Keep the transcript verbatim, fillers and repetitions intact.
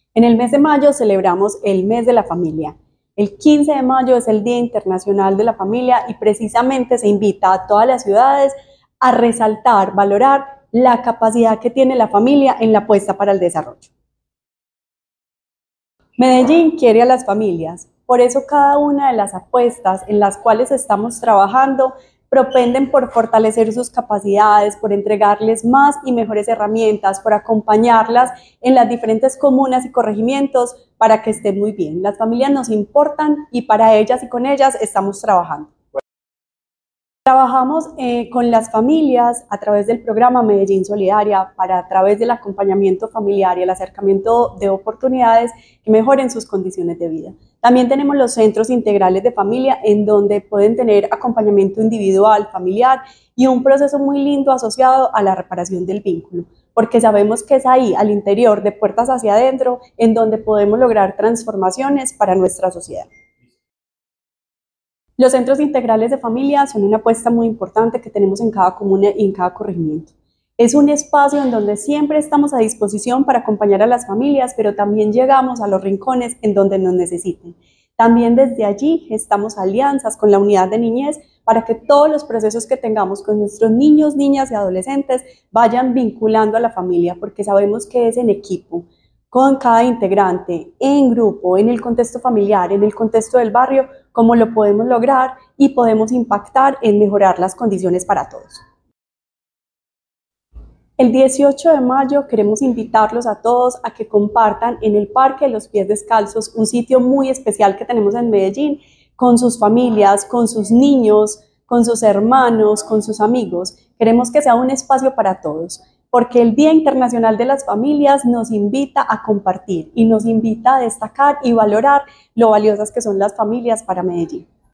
En el mes de mayo celebramos el mes de la familia. El quince de mayo es el Día Internacional de la Familia y precisamente se invita a todas las ciudades a resaltar, valorar la capacidad que tiene la familia en la apuesta para el desarrollo. Medellín quiere a las familias, por eso cada una de las apuestas en las cuales estamos trabajando propenden por fortalecer sus capacidades, por entregarles más y mejores herramientas, por acompañarlas en las diferentes comunas y corregimientos para que estén muy bien. Las familias nos importan y para ellas y con ellas estamos trabajando. Trabajamos eh, con las familias a través del programa Medellín Solidaria para a través del acompañamiento familiar y el acercamiento de oportunidades que mejoren sus condiciones de vida. También tenemos los centros integrales de familia en donde pueden tener acompañamiento individual, familiar y un proceso muy lindo asociado a la reparación del vínculo, porque sabemos que es ahí, al interior, de puertas hacia adentro, en donde podemos lograr transformaciones para nuestra sociedad. Los centros integrales de familia son una apuesta muy importante que tenemos en cada comuna y en cada corregimiento. Es un espacio en donde siempre estamos a disposición para acompañar a las familias, pero también llegamos a los rincones en donde nos necesiten. También desde allí gestamos alianzas con la unidad de niñez para que todos los procesos que tengamos con nuestros niños, niñas y adolescentes vayan vinculando a la familia, porque sabemos que es en equipo, con cada integrante, en grupo, en el contexto familiar, en el contexto del barrio, cómo lo podemos lograr y podemos impactar en mejorar las condiciones para todos. El dieciocho de mayo queremos invitarlos a todos a que compartan en el Parque de los Pies Descalzos, un sitio muy especial que tenemos en Medellín, con sus familias, con sus niños, con sus hermanos, con sus amigos. Queremos que sea un espacio para todos, porque el Día Internacional de las Familias nos invita a compartir y nos invita a destacar y valorar lo valiosas que son las familias para Medellín.